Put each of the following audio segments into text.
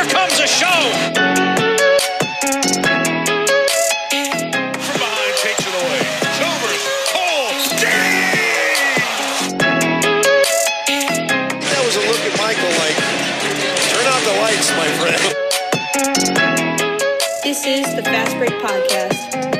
Here comes a show. From behind takes it away. Chalmers, Cole, That was a look at Michael like, turn out the lights, my friend. This is the Fast Break Podcast.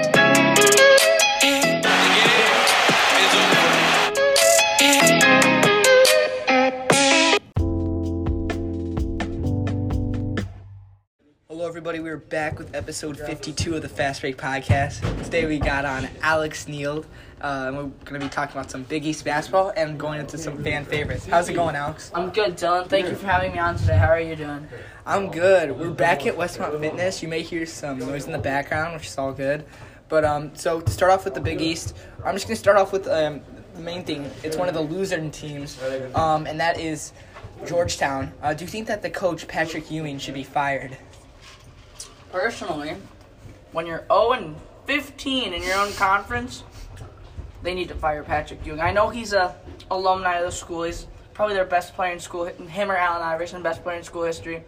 Hello everybody, we're back with episode 52 of the Fast Break Podcast. Today we got on Alex Neal. We're going to be talking about some Big East basketball and going into some fan favorites. How's it going, Alex? I'm good, Dylan. Thank you for having me on today. How are you doing? I'm good. We're back at Westmont Fitness. You may hear some noise in the background, which is all good. But so to start off with the Big East, I'm just going to start off with the main thing. It's one of the loser teams, and that is Georgetown. Do you think that the coach, Patrick Ewing, should be fired? Personally, when you're 0-15 in your own conference, they need to fire Patrick Ewing. I know he's a alumni of the school. He's probably their best player in school. Him or Allen Iverson, best player in school history.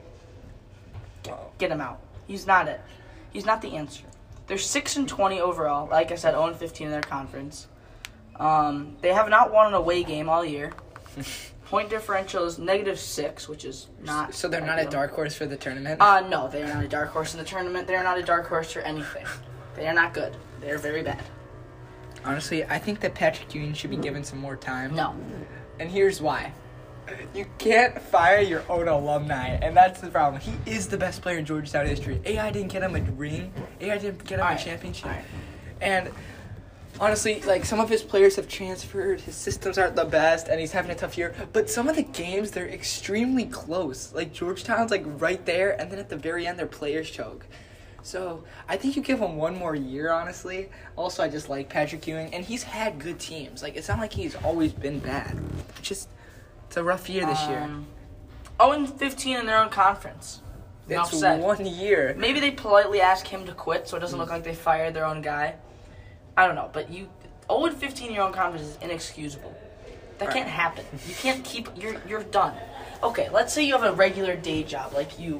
Get him out. He's not it. He's not the answer. They're 6-20 overall. Like I said, 0-15 in their conference. They have not won an away game all year. Point differential is -6, which is not. So they're not a dark horse for the tournament? No, they are not a dark horse in the tournament. They are not a dark horse for anything. They are not good. They are very bad. Honestly, I think that Patrick Ewing should be given some more time. No. And here's why. You can't fire your own alumni, and that's the problem. He is the best player in Georgetown history. AI didn't get him a ring. AI didn't get him a championship. Right. And honestly, like, some of his players have transferred. His systems aren't the best, and he's having a tough year. But some of the games, they're extremely close. Like, Georgetown's, like, right there, and then at the very end, their players choke. So, I think you give him one more year, honestly. Also, I just like Patrick Ewing, and he's had good teams. Like, it's not like he's always been bad. It's a rough year this year. 0-15 in their own conference. That's Enough said. 1 year. Maybe they politely ask him to quit so it doesn't look like they fired their own guy. I don't know, but 0-15 in your own conference is inexcusable. That can't happen. You can't keep. You're done. Okay, let's say you have a regular day job, you're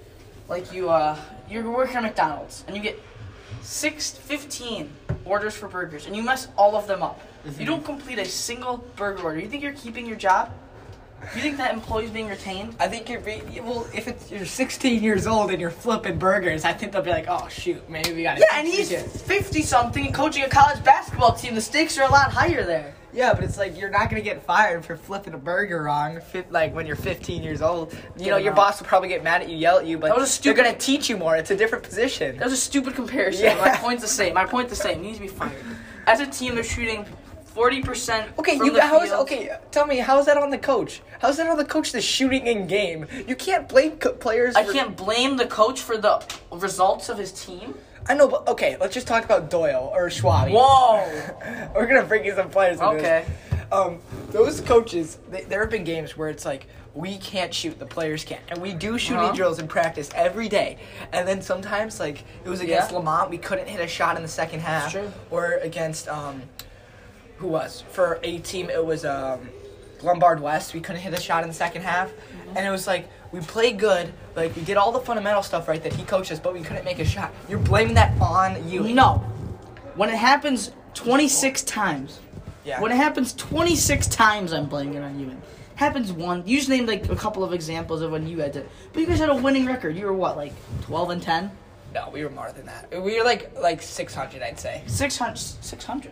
working at McDonald's and you get 15 orders for burgers and you mess all of them up. You don't complete a single burger order. You think you're keeping your job? You think that employee's being retained? I think if you're 16 years old and you're flipping burgers, I think they'll be like, oh, shoot, maybe we gotta. Yeah, and he's 50-something and coaching a college basketball team. The stakes are a lot higher there. Yeah, but it's like you're not gonna get fired for flipping a burger wrong. Like when you're 15 years old, your boss will probably get mad at you, yell at you, but they're gonna teach you more. It's a different position. That was a stupid comparison. Yeah. My point's the same. He needs to be fired. As a team, they're shooting 40%. Tell me, how's that on the coach? How's that on the coach? The shooting in game. You can't blame players. I can't blame the coach for the results of his team. I know, but okay, let's just talk about Doyle or Schwab. Whoa! We're gonna bring in some players. Okay. Those coaches, there have been games where it's like, we can't shoot, the players can't. And we do shooting drills in practice every day. And then sometimes, like, it was against Lamont, we couldn't hit a shot in the second half. That's true. Or against, for a team, it was Lombard West, we couldn't hit a shot in the second half. And it was like, we played good, like, we did all the fundamental stuff right that he coached us, but we couldn't make a shot. You're blaming that on you. No. When it happens 26 times. Yeah. When it happens 26 times, I'm blaming it on you. Happens one. You just named, a couple of examples of when you had to. But you guys had a winning record. You were what, 12-10? No, we were more than that. We were like 600, I'd say. 600. 600%.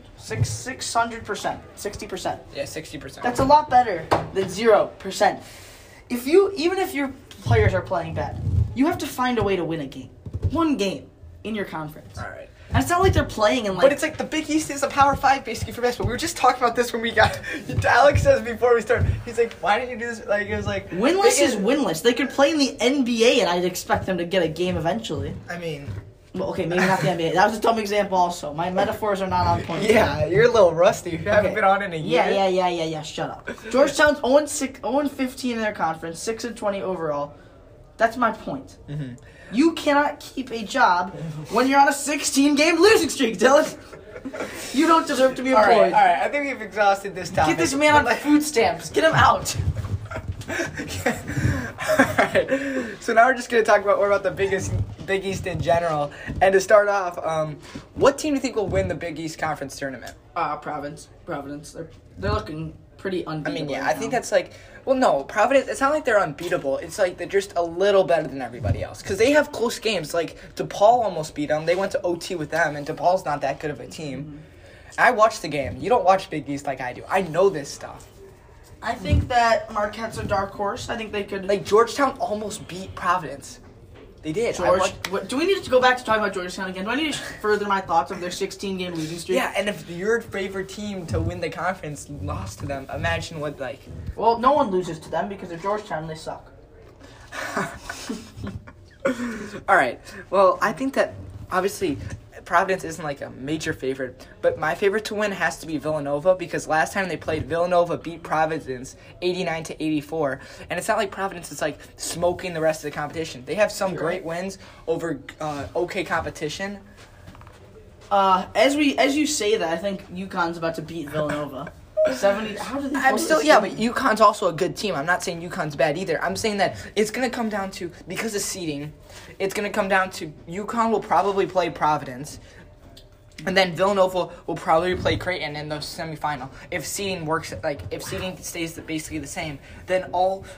60%. Yeah, 60%. That's a lot better than 0%. Even if your players are playing bad, you have to find a way to win a game. One game in your conference. All right. And it's not like they're playing in But it's like the Big East is a Power 5 basically for basketball. We were just talking about this when we got. Alex says before we started, he's like, "Why didn't you do this?" Like it was like winless is winless. They could play in the NBA, and I'd expect them to get a game eventually. I mean, well, okay, maybe not the NBA. That was a dumb example. Also, my metaphors are not on point. Yeah, you're a little rusty. You haven't been on in a year. Yeah. Shut up. Georgetown's 0-15 in their conference, 6-20 overall. That's my point. Mm-hmm. You cannot keep a job when you're on a 16-game losing streak, Dylan. You don't deserve to be employed. All right. I think we've exhausted this topic. Get this man on food stamps. Get him out. Alright, so now we're just going to talk about more about the Big East in general. And to start off, what team do you think will win the Big East Conference tournament? Providence. They're looking pretty unbeatable. I think that's like, well, no, Providence, it's not like they're unbeatable. It's like they're just a little better than everybody else. Because they have close games. Like, DePaul almost beat them. They went to OT with them, and DePaul's not that good of a team. Mm-hmm. I watched the game. You don't watch Big East like I do. I know this stuff. I think that Marquette's a dark horse. I think they could... Like, Georgetown almost beat Providence. They did. Do we need to go back to talking about Georgetown again? Do I need to further my thoughts of their 16-game losing streak? Yeah, and if your favorite team to win the conference lost to them, imagine what, like... Well, no one loses to them because they're Georgetown and they suck. All right. Well, I think that, obviously, Providence isn't, like, a major favorite. But my favorite to win has to be Villanova because last time they played, Villanova beat Providence 89-84. And it's not like Providence is, like, smoking the rest of the competition. They have some great wins over okay competition. As you say that, I think UConn's about to beat Villanova. 70. How did they? But UConn's also a good team. I'm not saying UConn's bad either. I'm saying that it's going to come down to, because of seeding, it's going to come down to UConn will probably play Providence, and then Villanova will probably play Creighton in the semifinal. If seeding works, like if seeding stays basically the same, then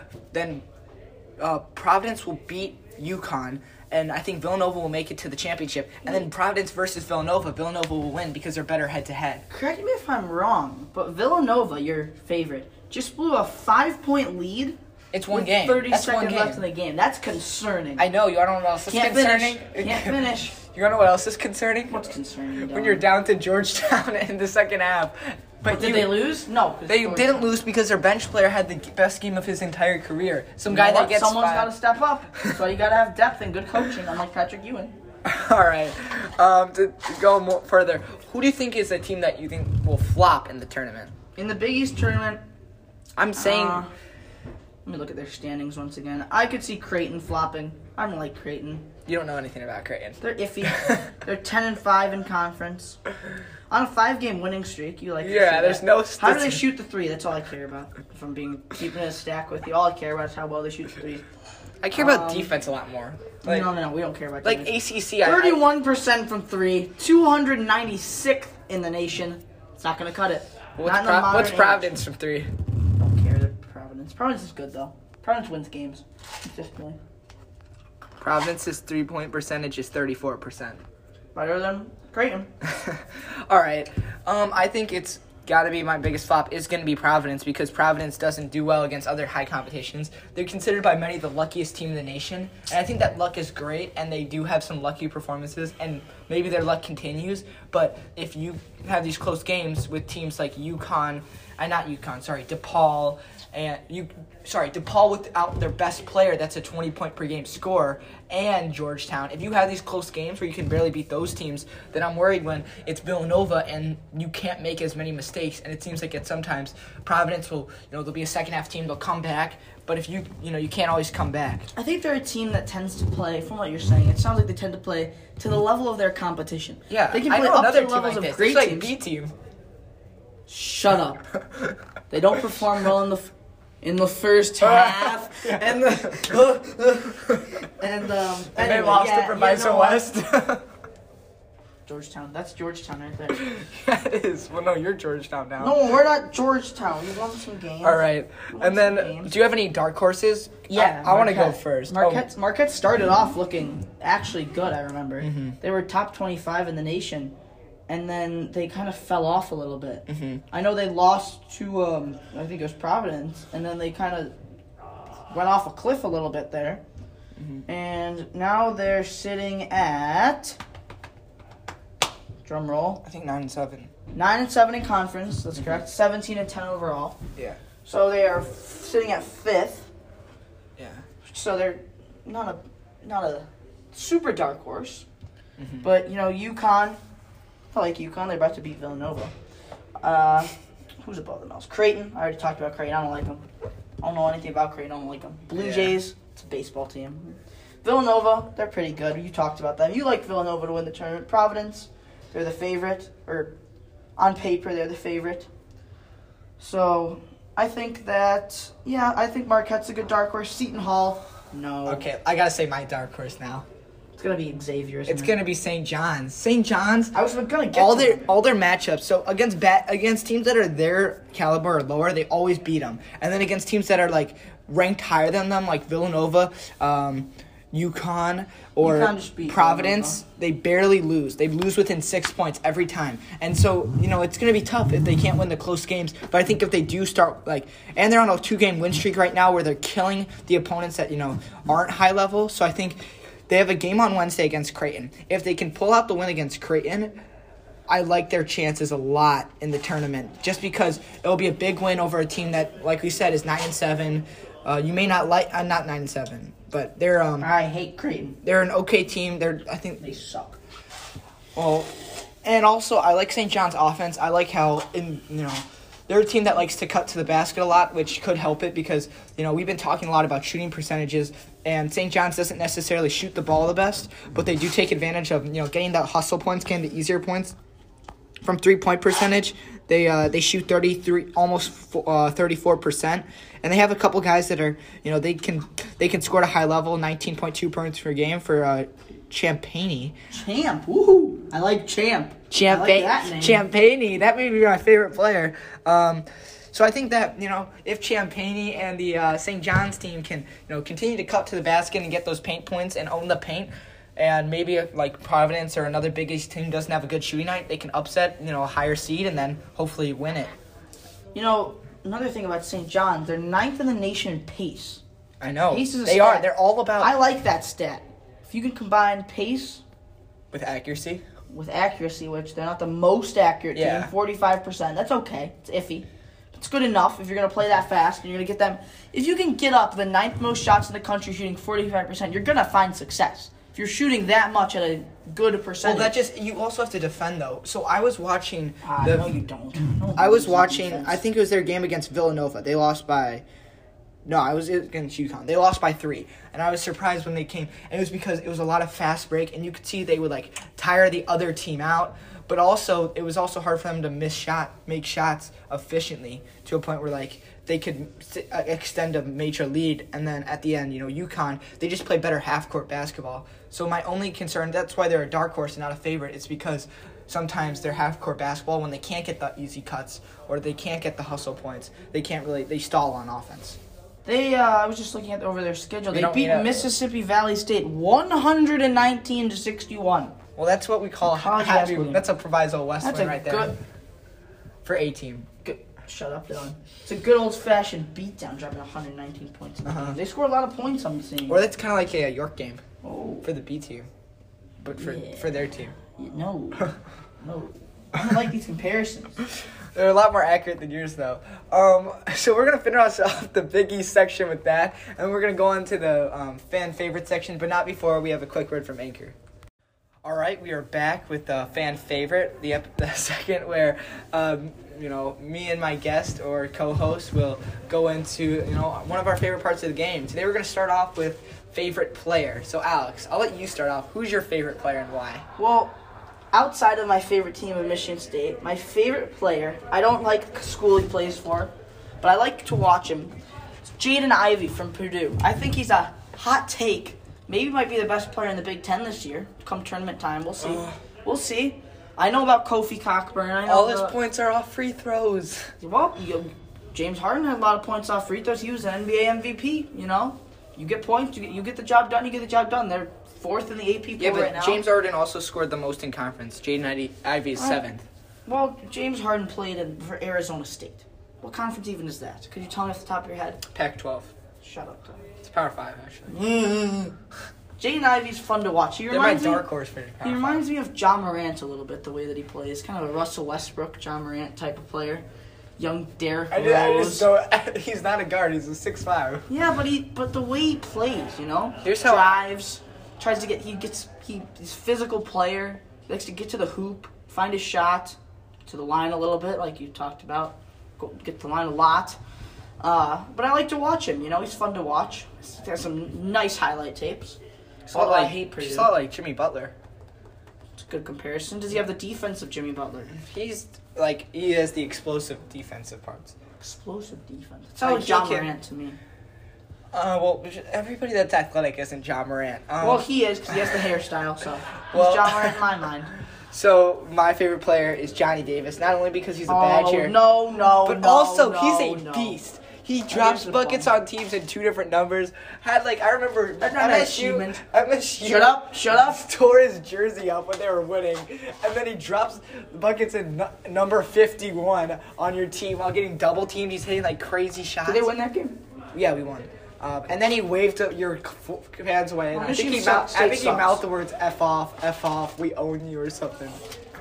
Providence will beat UConn. And I think Villanova will make it to the championship. And then Providence versus Villanova will win because they're better head-to-head. Correct me if I'm wrong, but Villanova, your favorite, just blew a 5-point lead. It's one game. 30 seconds left in the game. That's concerning. I know. You don't know what else is concerning? Can't finish. You want to know what else is concerning? What's concerning? When you're down to Georgetown in the second half. But did they lose? No. They didn't lose because their bench player had the best game of his entire career. Someone's got to step up. So you got to have depth and good coaching, unlike Patrick Ewing. All right. To go more further, who do you think is a team that you think will flop in the tournament? In the Big East tournament, I'm saying... let me look at their standings once again. I could see Creighton flopping. I don't like Creighton. You don't know anything about Creighton. They're iffy. They're 10-5 in conference. On a 5-game winning streak, you like to there's no... How do they shoot the three? That's all I care about. If I'm keeping a stack with you, all I care about is how well they shoot the three. I care about defense a lot more. Like, no, we don't care about like defense. ACC. 31% from three, 296th in the nation. It's not going to cut it. What's Providence from three? Don't care. They're Providence. Providence is good, though. Providence wins games. Consistently. Providence's 3-point percentage is 34%. Better than Creighton. All right. I think it's got to be my biggest flop is going to be Providence because Providence doesn't do well against other high competitions. They're considered by many the luckiest team in the nation, and I think that luck is great, and they do have some lucky performances, and maybe their luck continues, but if you have these close games with teams like DePaul, DePaul without their best player that's a 20-point per game scorer, and Georgetown. If you have these close games where you can barely beat those teams, then I'm worried when it's Villanova and you can't make as many mistakes. And it seems like sometimes Providence will, they'll be a second-half team, they'll come back. But if you can't always come back. I think they're a team that tends to play, from what you're saying, it sounds like they tend to play to the level of their competition. Yeah, they can play up to levels of great like teams. B team. Shut up. They don't perform well in the first half, and they lost to Proviso West. Georgetown. That's Georgetown right there. Yeah, it is. Well, no, you're Georgetown now. No, we're not Georgetown. We won some games. All right. And then, do you have any dark horses? Yeah. I want to go first. Marquette started off looking actually good, I remember. Mm-hmm. They were top 25 in the nation, and then they kind of fell off a little bit. Mm-hmm. I know they lost to, I think it was Providence, and then they kind of went off a cliff a little bit there. Mm-hmm. And now they're sitting at... Drum roll. I think 9-7. 9-7 in conference. That's correct. 17-10 overall. Yeah. So they are sitting at 5th. Yeah. So they're not a super dark horse, Mm-hmm. but UConn. I like UConn. They're about to beat Villanova. Who's above them else? Creighton. I already talked about Creighton. I don't like them. I don't know anything about Creighton. I don't like them. Blue Jays. It's a baseball team. Villanova. They're pretty good. You talked about them. You like Villanova to win the tournament. Providence. They're the favorite, or on paper, they're the favorite. So, I think Marquette's a good dark horse. Seton Hall, no. Okay, I gotta say my dark horse now. It's gonna be Xavier. It's gonna be St. John's. St. John's. I was gonna get all to their them. all their matchups. So against teams that are their caliber or lower, they always beat them. And then against teams that are like ranked higher than them, like Villanova, UConn, or UConn just beat Providence, they barely lose. They lose within 6 points every time. And so, it's going to be tough if they can't win the close games. But I think if they do start, and they're on a 2-game win streak right now where they're killing the opponents that, aren't high level. So I think they have a game on Wednesday against Creighton. If they can pull out the win against Creighton, I like their chances a lot in the tournament, just because it'll be a big win over a team that, like we said, is 9-7. You may not like not 9-7, but they're I hate Creighton. They're an okay team. I think They suck. well, and also I like St. John's offense. I like how they're a team that likes to cut to the basket a lot, which could help it because we've been talking a lot about shooting percentages, and St. John's doesn't necessarily shoot the ball the best, but they do take advantage of getting that hustle points, getting the easier points. From 3-point percentage, they shoot 33, almost 34%, and they have a couple guys that are they can score at a high level, 19.2 points per game for Champagne. Champ, woohoo! I like Champ. I like that name. Champagne, that may be my favorite player. So I think that if Champagne and the St. John's team can continue to cut to the basket and get those paint points and own the paint. And maybe if, Providence or another Big East team doesn't have a good shooting night, they can upset, a higher seed and then hopefully win it. Another thing about St. John's, they're 9th in the nation in pace. I know. Pace is a they stat. are. They're all about... I like that stat. If you can combine pace with accuracy, which they're not the most accurate team, Yeah. 45%, that's okay. It's iffy. It's good enough if you're going to play that fast and you're going to get them. If you can get up the 9th most shots in the country shooting 45%, you're going to find success. If you're shooting that much at a good percentage. you also have to defend, though. So I was watching... No, you don't. No, I was no watching, defense. I think it was their game against Villanova. They lost by... No, it was against UConn. They lost by 3. And I was surprised when they came. And it was because it was a lot of fast break, and you could see they would, tire the other team out. But also, it was also hard for them to make shots efficiently to a point where, they could extend a major lead. And then at the end, UConn, they just play better half-court basketball. So my only concern, that's why they're a dark horse and not a favorite, it's because sometimes their half-court basketball, when they can't get the easy cuts or they can't get the hustle points, they stall on offense. I was just looking over their schedule. They beat Mississippi Valley State 119-61. Well, that's what we call College happy. basketball. That's a Proviso West That's win a right there. good. For A team. Good. Shut up, Dylan. It's a good old-fashioned beatdown, dropping 119 points in the game. They score a lot of points, I'm seeing. Or that's kind of like a York game Oh. for the B team, but for their team. No. No. I don't like these comparisons. They're a lot more accurate than yours, though. So we're gonna finish off the Big East section with that, and we're gonna go on to the fan favorite section, but not before we have a quick word from Anchor. All right, we are back with the fan favorite, the second where, me and my guest or co-host will go into, one of our favorite parts of the game. Today we're going to start off with favorite player. So, Alex, I'll let you start off. Who's your favorite player and why? Well, outside of my favorite team of Michigan State, my favorite player, I don't like the school he plays for, but I like to watch him. It's Jaden Ivey from Purdue. I think he's a hot take. Maybe might be the best player in the Big Ten this year. Come tournament time, we'll see. We'll see. I know about Kofi Cockburn. I know All his points are off free throws. Well, James Harden had a lot of points off free throws. He was an NBA MVP. You get points, you get the job done. You get the job done. They're 4th in the AP poll right now. James Harden also scored the most in conference. Jaden Ivey is 7th. Well, James Harden played for Arizona State. What conference even is that? Could you tell me off the top of your head? Pac-12. Shut up, Tom. It's Power 5, actually. Jaden Ivey's fun to watch. They're my dark horse for Power 5. He reminds me of John Morant a little bit, the way that he plays. Kind of a Russell Westbrook, John Morant type of player. Young Derrick Rose. He's not a guard. He's a 6'5". Yeah, but the way he plays, Here's how- drives, tries to get. He's a physical player. He likes to get to the hoop, find his shot, to the line a little bit, like you talked about. Get to the line a lot. But I like to watch him. He's fun to watch. He has some nice highlight tapes. Although I hate Purdue. He's a lot like Jimmy Butler. It's a good comparison. Does he have the defense of Jimmy Butler? He has the explosive defensive parts. Explosive defense. It sounds like John Morant to me. Well, everybody that's athletic isn't John Morant. Well, he is because he has the hairstyle, so Well- he's John Morant in my mind. So my favorite player is Johnny Davis, not only because he's a bad chair, No, but also he's a beast. He drops buckets on teams in 2 different numbers. I remember That's not an achievement. Shut up. Tore his jersey up when they were winning, and then he drops buckets in number 51 on your team while getting double teamed. He's hitting like crazy shots. Did they win that game? Yeah, we won. And then he waved your fans away. And I think he mouthed the words "F off, we own you" or something.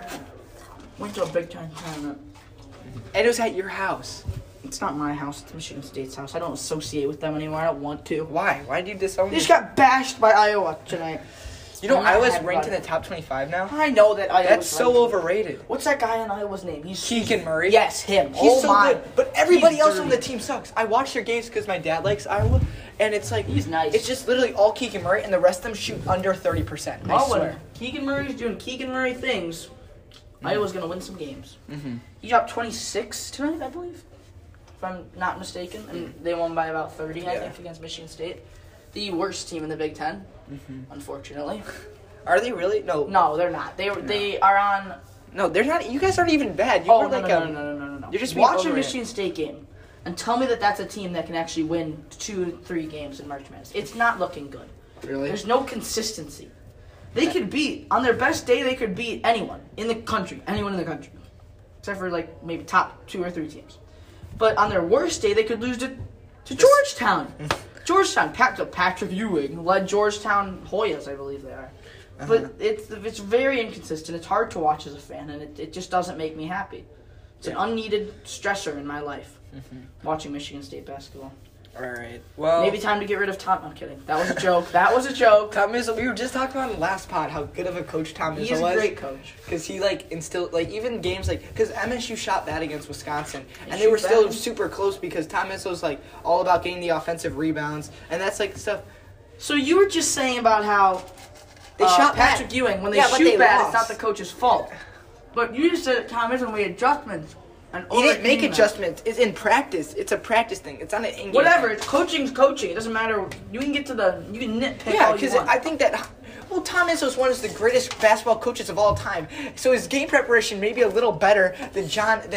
Went to a big time tournament. And it was at your house. It's not my house. It's Michigan State's house. I don't associate with them anymore. I don't want to. Why? Why did you disown They just them? got bashed by Iowa tonight. You know, I'm not Iowa's happy ranked in about the top 25 now. I know that Iowa. That's so overrated. What's that guy in Iowa's name? He's Keegan Murray. Yes, him. He's so my. good, but everybody He's else on the dirty. team sucks. I watch their games because my dad likes Iowa, and it's like He's nice. It's just literally all Keegan Murray, and the rest of them shoot under 30%. I Oh, swear. when Keegan Murray's doing Keegan Murray things, Iowa's gonna win some games. Mm-hmm. He dropped 26 tonight, I believe, if I'm not mistaken, and they won by about 30, I Yeah. think, against Michigan State. The worst team in the Big Ten, unfortunately. Are they really? No. No, they're not. They are on. No, they're not. You guys aren't even bad. You Oh were no, like no. You're just being watch a overrated. Michigan State game and tell me that that's a team that can actually win 2-3 games in March Madness. It's not looking good. Really? There's no consistency. They could beat, on their best day, they could beat anyone in the country. Anyone in the country. Except for, like, maybe top 2 or 3 teams. But on their worst day, they could lose to Georgetown. Georgetown, Patrick Ewing led Georgetown Hoyas, I believe they are. But it's very inconsistent. It's hard to watch as a fan, and it just doesn't make me happy. It's an unneeded stressor in my life, watching Michigan State basketball. All right. Well, Maybe time to get rid of Tom. I'm kidding. That was a joke. That was a joke. Tom Izzo. We were just talking about in the last pod how good of a coach Tom Izzo was. He's a great coach. Because he instilled even games because MSU shot bad against Wisconsin, and they shoot were still bad. super close because Tom Izzo's all about getting the offensive rebounds, and that's stuff. So you were just saying about how They shot Patrick bad. Ewing, when they Yeah, but shoot they bad, lost. it's not the coach's fault. But you just said Tom Izzo made adjustments. And He didn't make overcame them. adjustments. It's in practice. It's a practice thing. It's not an in-game Whatever. thing. It's coaching's coaching. It doesn't matter. You can get to you can nitpick Yeah, all you because want. I think that. Well, Tom Izzo's one of the greatest basketball coaches of all time. So his game preparation may be a little better than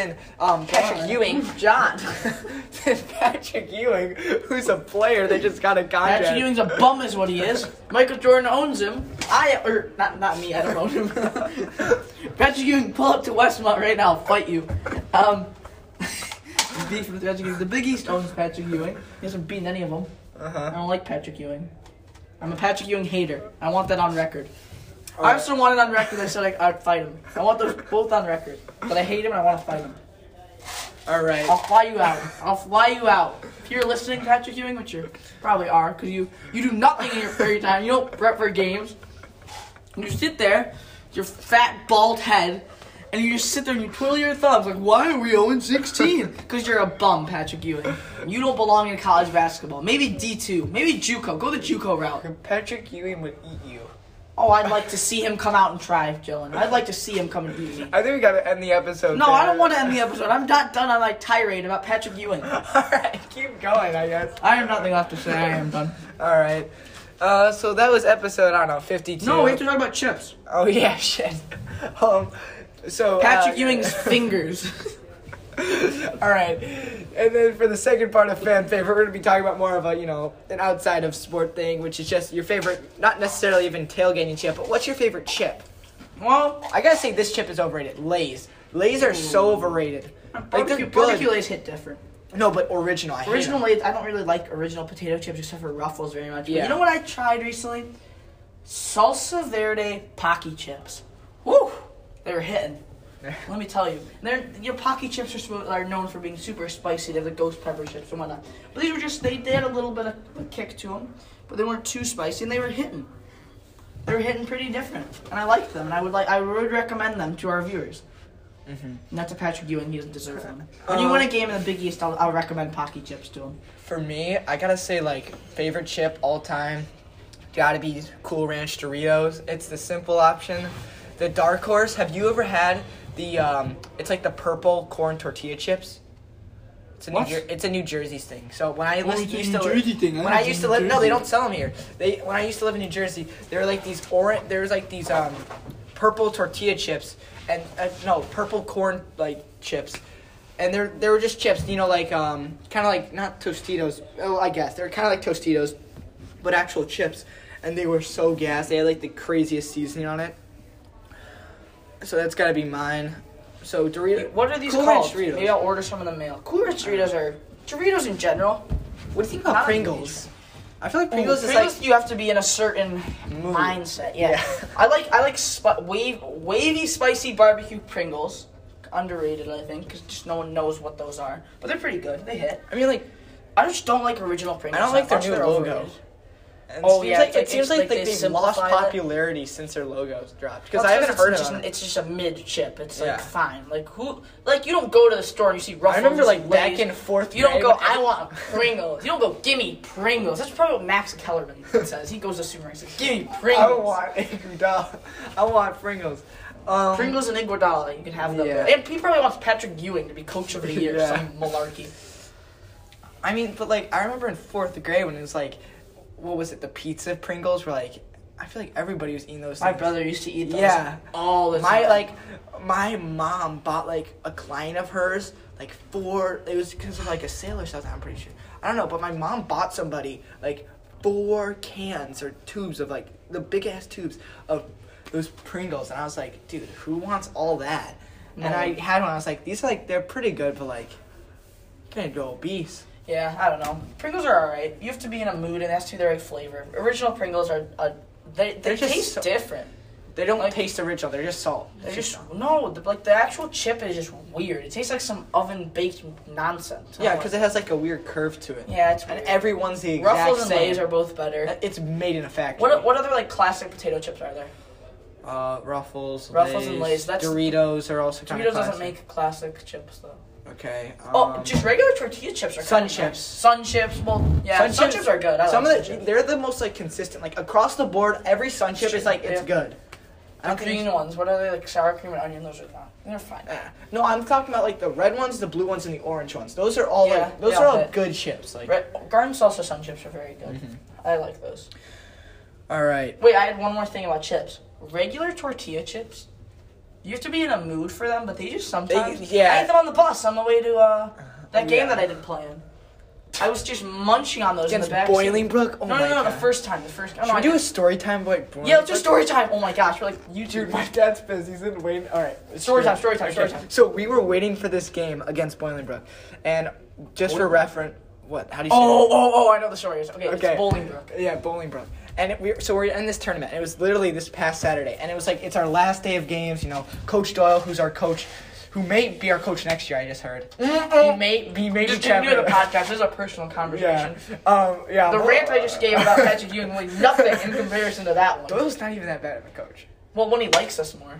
Patrick Ewing. John. Than Patrick Ewing, who's a player that just got a contract. Patrick Ewing's a bum is what he is. Michael Jordan owns him. Not me, I don't own him. Patrick Ewing, pull up to Westmont right now, I'll fight you. Beef with Patrick Ewing. The Big East owns Patrick Ewing. He hasn't beaten any of them. I don't like Patrick Ewing. I'm a Patrick Ewing hater. I want that on record. I also want it on record that I said I'd fight him. I want those both on record. But I hate him and I want to fight him. All right. I'll fly you out. I'll fly you out. If you're listening, Patrick Ewing, which you probably are, because you do nothing in your free time. You don't prep for games. You sit there, your fat, bald head, and you just sit there and you twiddle your thumbs like, why are we 0-16? Because you're a bum, Patrick Ewing. You don't belong in college basketball. Maybe D2. Maybe JUCO. Go the JUCO route. Patrick Ewing would eat you. Oh, I'd like to see him come out and try, Jalen. I'd like to see him come and beat me. I think we gotta end the episode. No, there. I don't want to end the episode. I'm not done on my tirade about Patrick Ewing. All right, keep going. I guess. I have nothing left to say. I am done. All right. So that was episode 52. No, we have to talk about chips. Oh yeah, shit. So Patrick Ewing's fingers. All right, and then for the second part of fan favorite, we're gonna be talking about more of a an outside of sport thing, which is just your favorite, not necessarily even tailgating chip, but what's your favorite chip? Well, I gotta say this chip is overrated. Lay's. Lay's are so overrated. barbecue Lay's hit different. No, but original. I hate Original them. Lay's, I don't really like original potato chips except for Ruffles very much. But Yeah. you know what I tried recently? Salsa Verde Pocky chips. Woo! They were hitting. Let me tell you. Pocky chips are known for being super spicy. They're the ghost pepper chips and whatnot. But these were just, they had a little bit of a kick to them. But they weren't too spicy and they were hitting. They were hitting pretty different. And I liked them. And I would recommend them to our viewers. Not to Patrick Ewing, he doesn't deserve them. When you win a game in the Big East, I'll recommend Pocky chips to him. For me, I gotta say favorite chip all time, gotta be Cool Ranch Doritos. It's the simple option. The Dark Horse. Have you ever had the? It's like the purple corn tortilla chips. It's a New Jersey thing. So when I it's a used New to Jersey thing. when I used to live, no, they don't sell them here. When I used to live in New Jersey, there were like these purple tortilla chips and purple corn like chips, and they were just chips. You know, like kind of like not Tostitos. Oh, I guess they're kind of like Tostitos, but actual chips, and they were so gas. They had like the craziest seasoning on it. So that's gotta be mine. So Doritos. What are these Cool called? Ranch Doritos. Maybe I'll order some in the mail. Cool Ranch Doritos are Doritos in general. What do you think about Not Pringles? I feel like Pringles is Pringles, like you have to be in a certain mood. mindset. Yeah, Yeah. I like wavy spicy barbecue Pringles. Underrated, I think, because just no one knows what those are. But they're pretty good. They hit. I mean, like I just don't like original Pringles. I don't like their much. new They're logo. overrated. And Oh, it seems yeah, like, it's it seems like they they've lost simplified it. popularity since their logos dropped. Because Well, I haven't heard of it's them. It's just a mid chip. It's Yeah. like fine. Like who? Like you don't go to the store and you see Ruffles. I remember like and back Lay's. in fourth You don't grade go, when I want Pringles. You don't go, give me Pringles. That's probably what Max Kellerman says. He goes to supermarkets and says, give me Pringles. I want Iguodala. I want Pringles. Pringles and Iguodala. You can have them. Yeah. And he probably wants Patrick Ewing to be coach of the year. Yeah. Some malarkey. I mean, but like I remember in fourth grade when it was like, what was it? The pizza Pringles were like. I feel like everybody was eating those. My things. brother used to eat those all the time. My mom bought like a client of hers like 4. It was because of like a sale or something. I'm pretty sure. I don't know, but my mom bought somebody like 4 cans or tubes of like the big ass tubes of those Pringles, and I was like, dude, who wants all that? And No. I had one. I was like, these are like they're pretty good, but like, can't go obese. Yeah, I don't know. Pringles are alright. You have to be in a mood, and it has to be the right flavor. Original Pringles are they They're just taste so- different. They don't Like- taste original. They're just salt. They're It's just salt. the actual chip is just weird. It tastes like some oven baked nonsense. Yeah, because it has like a weird curve to it. yeah, it's And weird. everyone's the exact Ruffles and same. Lay's are both better. It's made in a factory. What other like classic potato chips are there? Ruffles, And Lay's, that's- Doritos are also kind of Doritos classic. doesn't make classic chips though. Okay. Just regular tortilla chips are Sun kinda chips. nice. Sun chips. Well, yeah, sun chips are good. I Some like of Sun chips. they're the most like consistent. Like across the board, every Sun chip is like it's Yeah. good. I The don't think green ones. What are they like? Sour cream and onion. Those are not. They're fine. No, I'm talking about like the red ones, the blue ones, and the orange ones. Those are all Yeah, like those yeah, are all but- good chips. Like Garden salsa sun chips are very good. I like those. all right. Wait, I had one more thing about chips. Regular tortilla chips, you have to be in a mood for them, but they just sometimes. yeah. I ate them on the bus on the way to that game Yeah. that I didn't play in. I was just munching on those Against in the back. Bolingbrook. Oh No, my no, God. the first time. Should we do a story time boy? Yeah, let's do story time. Oh my gosh, we're like YouTube. Dude, my dad's pissed. He's in waiting. All right. Story time, story time, Okay. story time. So we were waiting for this game against Bolingbrook, and just for reference, what? How do you say? Oh! I know the story. Okay, Okay. it's Bolingbrook. Yeah, Bolingbrook. And we're in this tournament. It was literally this past Saturday, and it was like it's our last day of games. You know, Coach Doyle, who's our coach, who may be our coach next year. I just heard. He may be Just champion. continue the podcast. This is a personal conversation. Yeah. The rant I just gave about Patrick Ewing was nothing in comparison to that one. Doyle's not even that bad of a coach. Well, when he likes us more.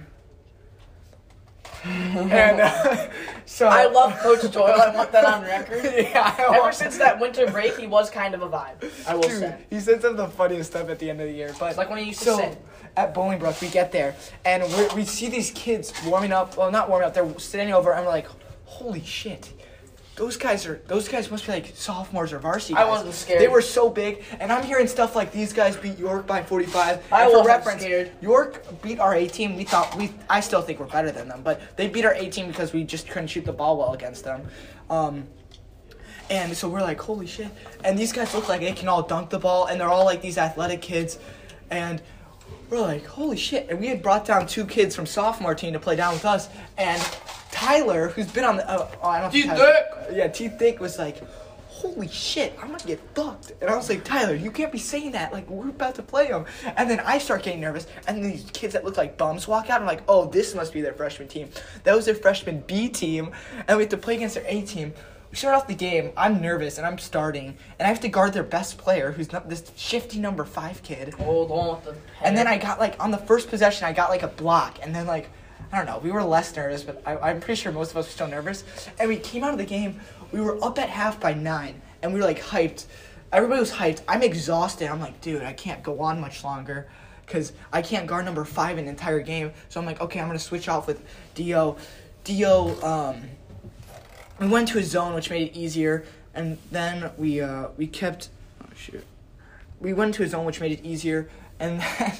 And so I love Coach Doyle. I want that on record. Yeah. Ever since that winter break, he was kind of a vibe. I will Dude, say. he said some of the funniest stuff at the end of the year. But It's like when he used to so, sing. at Bolingbrook, we get there, and we see these kids warming up. Well, not warming up. They're standing over, and we're like, holy shit. Those guys must be like sophomores or varsity guys. I wasn't scared. They were so big, and I'm hearing stuff like these guys beat York by 45. I And for wasn't reference, scared. York beat our A team. I still think we're better than them, but they beat our A team because we just couldn't shoot the ball well against them. And so we're like, holy shit. And these guys look like they can all dunk the ball, and they're all like these athletic kids. And we're like, holy shit. And we had brought down 2 kids from sophomore team to play down with us. And Tyler, who's been on the... I don't think T-Thick. Yeah, T-Thick was like, holy shit, I'm going to get fucked. And I was like, Tyler, you can't be saying that. Like, we're about to play them. And then I start getting nervous. And these kids that look like bums walk out. I'm like, oh, this must be their freshman team. That was their freshman B team. And we have to play against their A team. We start off the game. I'm nervous, and I'm starting. And I have to guard their best player, who's not this shifty number 5 kid. Oh, the one with the... And then I got, like, on the first possession, I got, like, a block. And then, like, I don't know, we were less nervous, but I'm pretty sure most of us were still nervous. And we came out of the game, we were up at half by 9. And we were, like, hyped. Everybody was hyped. I'm exhausted. I'm like, dude, I can't go on much longer. Because I can't guard number 5 an entire game. So I'm like, okay, I'm going to switch off with Dio, we went to a zone, which made it easier, and then we kept. Oh shoot! We went to a zone, which made it easier, and then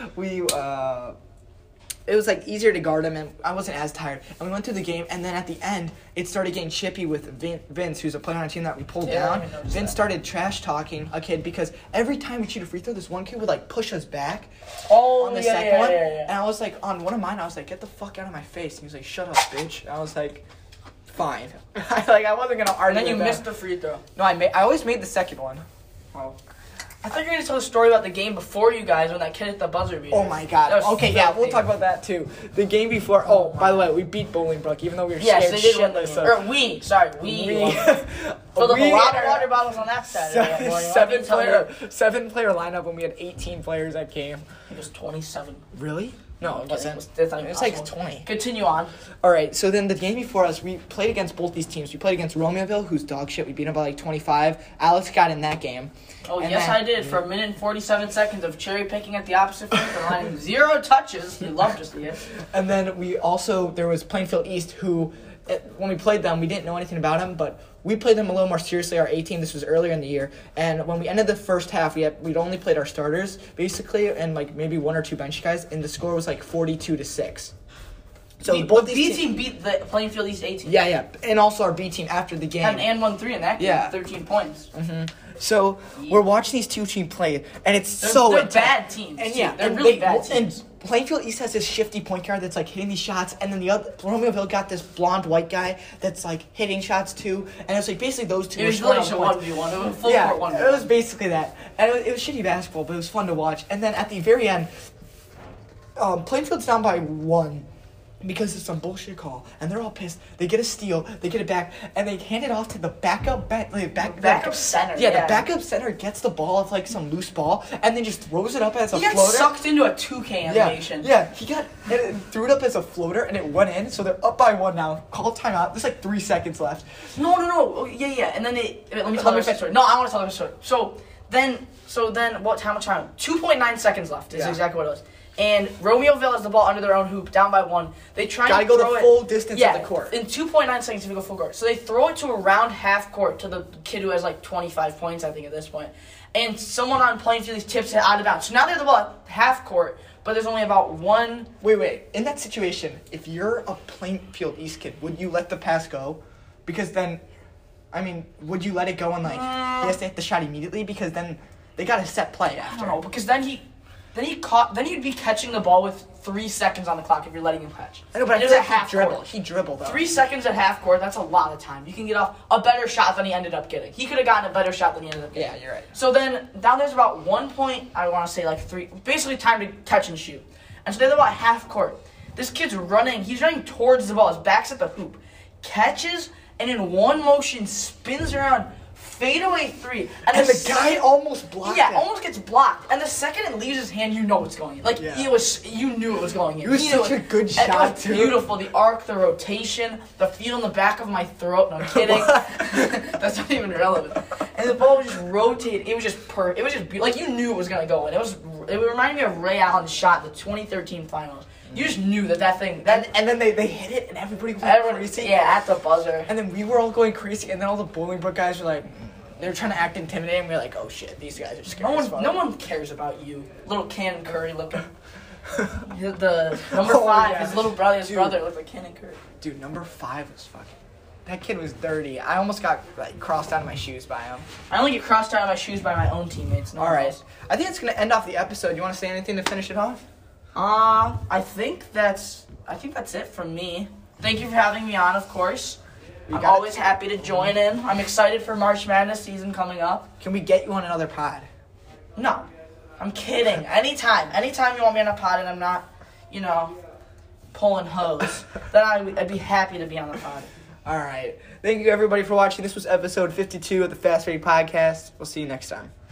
it was like easier to guard him, and I wasn't as tired. And we went through the game, and then at the end, it started getting chippy with Vince, who's a player on our team that we pulled down. Vince started trash talking a kid because every time we shoot a free throw, this one kid would like push us back. On the second one, and I was like, on one of mine, I was like, get the fuck out of my face. And he was like, shut up, bitch. And I was like, fine. I wasn't gonna argue. And then you with missed that. the free throw. No, I always made the second one. Oh. I thought you were going to tell a story about the game before you guys when that kid hit the buzzer beater. Oh my god. Okay, yeah, we'll talk about that too. The game before. Oh, by the way, we beat Bolingbrook, even though we were yes, scared they did win the shitless game. of. Or we. Sorry, we. won. Filled up We a lot of are- water bottles on that Saturday morning. Seven player lineup when we had 18 players that game. It was 27. Really? No, it wasn't. That's not It was possible. like 20. Continue on. All right, so then the game before us, we played against both these teams. We played against Romeoville, who's dog shit. We beat them by like 25. Alex got in that game. Oh, And yes, then- I did. For a minute and 47 seconds of cherry picking at the opposite free throw line. 0 touches. You love to see it. And then there was Plainfield East, who, when we played them, we didn't know anything about them, but we played them a little more seriously, our A team. This was earlier in the year. And when we ended the first half, we'd only played our starters, basically, and like maybe one or two bench guys, and the score was like 42-6. So both the these B team beat the Plainfield East A team. Yeah, and also our B team after the game. And won 3 in that game. Yeah. 13 points. So we're watching these two teams play, and it's They're intense. bad teams. And too. yeah, they're and really bad teams. And Plainfield East has this shifty point guard that's like hitting these shots, and then the other Romeoville got this blonde white guy that's like hitting shots too, and it's like basically those two. It were was scoring really points. 1v1. It was full Yeah, court 1v1. it was basically that, and it was shitty basketball, but it was fun to watch. And then at the very end, Plainfield's down by 1. Because it's some bullshit call, and they're all pissed. They get a steal, they get it back, and they hand it off to the backup center. Yeah, the backup center gets the ball off like some loose ball, and then just throws it up as a He got floater. sucked into a 2K animation. Yeah, he threw it up as a floater, and it went in. So they're up by 1 now. Call timeout. There's like 3 seconds left. No. Oh, yeah. And then let me tell the story. No, I want to tell the story. So then, what? How much time? 2.9 seconds left is exactly what it was. And Romeoville has the ball under their own hoop, down by 1. They try Gotta and go throw the full distance of the court. In 2.9 seconds if you go full court. So they throw it to around half court to the kid who has like 25 points, I think, at this point. And someone on Plainfield tips it out of bounds. So now they have the ball at half court, but there's only about 1. Wait. In that situation, if you're a Plainfield East kid, would you let the pass go? Because then, would you let it go and like he has to hit the shot immediately? Because then they got a set play I after. don't know, because then you'd be catching the ball with 3 seconds on the clock if you're letting him catch. I know, but And I it was feel at like half court. he dribbled though. 3 seconds at half court, that's a lot of time. You can get off a better shot than he ended up getting. He could have gotten a better shot than he ended up getting. Yeah, you're right. So then, down there's about 1 point, I want to say like 3, basically time to catch and shoot. And so they're about half court. This kid's he's running towards the ball, his back's at the hoop. Catches, and in one motion spins around, fadeaway 3. And the guy almost blocked it. almost gets blocked. And the second it leaves his hand, you know it's going in. Like, you knew it was going in. It was such a good shot, and it was too. beautiful. The arc, the rotation, the feel in the back of my throat. No, I'm kidding. That's not even relevant. And the ball was just rotated. It was just it was just like you knew it was gonna go in. It reminded me of Ray Allen's shot in the 2013 finals. You just knew that thing. And then they hit it, and everybody went crazy. Yeah, at the buzzer. And then we were all going crazy, and then all the Bolingbrook guys were like, they were trying to act intimidating. We were like, oh shit, these guys are scared. No one cares about you, little Cannon Curry looking. The number Oh, 5, yeah. his little brother Dude. looked like Cannon Curry. Dude, number 5 was fucking. That kid was dirty. I almost got like crossed out of my shoes by him. I only get crossed out of my shoes by my own teammates. No All one right, else. I think it's gonna end off the episode. You want to say anything to finish it off? I think that's it from me. Thank you for having me on, of course. I'm got always it. happy to join in. I'm excited for March Madness season coming up. Can we get you on another pod? No, I'm kidding. Anytime you want me on a pod and I'm not, pulling hose, then I'd be happy to be on the pod. All right. Thank you everybody for watching. This was episode 52 of the Fast Break Podcast. We'll see you next time.